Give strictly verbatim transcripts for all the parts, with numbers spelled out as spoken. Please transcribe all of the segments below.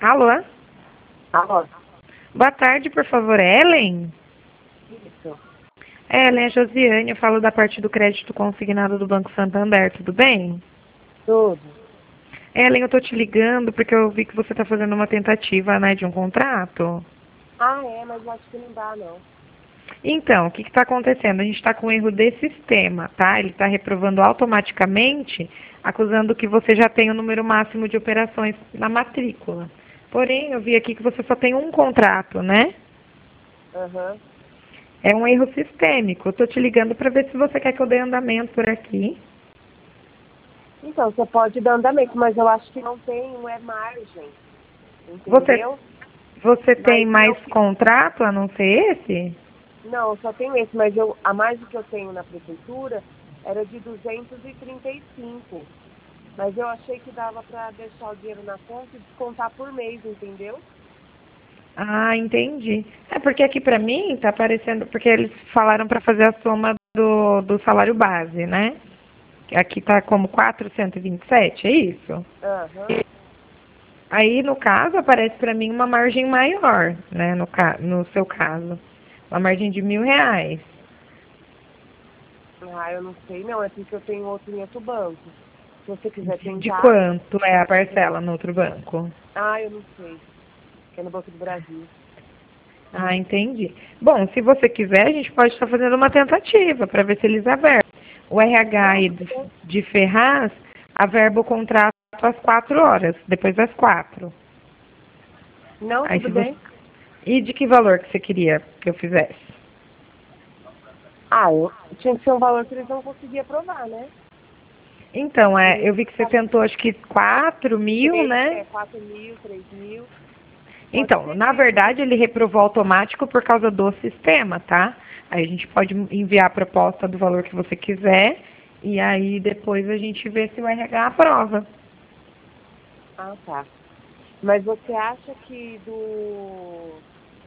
Alô? Alô? Boa tarde, por favor, Ellen? Isso. Ellen, é Josiane, eu falo da parte do crédito consignado do Banco Santander, tudo bem? Tudo. Ellen, eu tô te ligando porque eu vi que você tá fazendo uma tentativa, né, de um contrato. Ah, é, mas eu acho que não dá, não. Então, o que está acontecendo? A gente está com um erro de sistema, tá? Ele está reprovando automaticamente, acusando que você já tem o número máximo de operações na matrícula. Porém, eu vi aqui que você só tem um contrato, né? Aham. É um erro sistêmico. Eu tô te ligando para ver se você quer que eu dê andamento por aqui. Então, você pode dar andamento, mas eu acho que não tem, não é margem. Você, Entendeu? você tem Mas mais eu... contrato a não ser esse? Não, eu só tenho esse, mas eu, a margem que eu tenho na prefeitura era de duzentos e trinta e cinco. Mas eu achei que dava para deixar o dinheiro na conta e descontar por mês, entendeu? Ah, entendi. É porque aqui para mim tá aparecendo, porque eles falaram para fazer a soma do, do salário base, né? Aqui tá como quatrocentos e vinte e sete, é isso? Aham. Aí, no caso, aparece para mim uma margem maior, né? No, ca no seu caso. Uma margem de mil reais. Ah, eu não sei, não. É porque eu tenho outro em outro banco. Se você quiser De tentar... quanto é a parcela no outro banco? Ah, eu não sei. Que é no Banco do Brasil. Ah, entendi. Bom, se você quiser, a gente pode estar fazendo uma tentativa para ver se eles averbam. O R H Não, aí de de Ferraz averba o contrato às quatro horas, depois das quatro. não, Aí tudo se você... bem. E de que valor que você queria que eu fizesse? Ah, eu tinha que ser um valor que eles não conseguiam aprovar, né? Então, é, E eu vi que você tentou acho que quatro mil, três, né? é, quatro mil, três mil. Pode Então, ser na isso. verdade, ele reprovou automático por causa do sistema, tá? Aí a gente pode enviar a proposta do valor que você quiser e aí depois a gente vê se o R H aprova. Ah, tá. Mas você acha que do...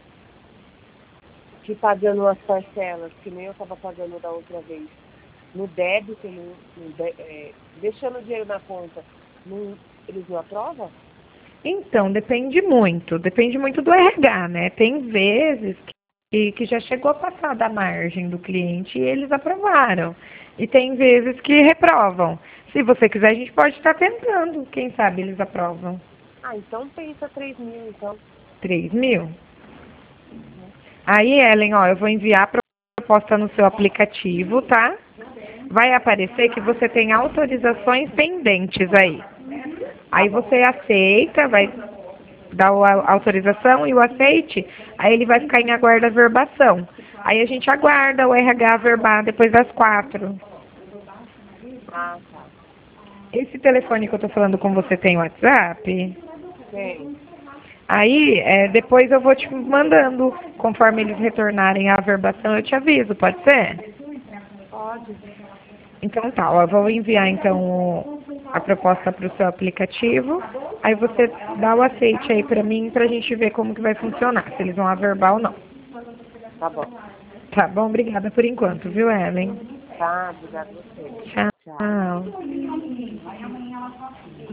que pagando as parcelas, que nem eu estava pagando da outra vez, no débito, no, no dé- é, deixando o dinheiro na conta, não, eles não aprovam? Então, depende muito, depende muito do R H, né? Tem vezes que, que já chegou a passar da margem do cliente e eles aprovaram. E tem vezes que reprovam. Se você quiser, a gente pode estar tentando. Quem sabe eles aprovam. Ah, então pensa três mil, então. Três mil? Aí, Ellen, ó, eu vou enviar a proposta no seu aplicativo, tá? Vai aparecer que você tem autorizações pendentes aí. Tá Aí bom. você aceita, vai dar a autorização e o aceite, aí ele vai ficar em aguarda verbação. Aí a gente aguarda o R H verbar depois das quatro. Ah, tá. Esse telefone que eu tô falando com você tem WhatsApp? Tem. Aí, é, depois eu vou te mandando, conforme eles retornarem a verbação, eu te aviso, pode ser? Pode. Então tá, ó, eu vou enviar então o- a proposta para o seu aplicativo, aí você dá o aceite aí para mim pra gente ver como que vai funcionar, se eles vão averbar ou não. Tá bom. Tá bom? Obrigada por enquanto, viu, Ellen? Tá, obrigada a você. Tchau. Tchau.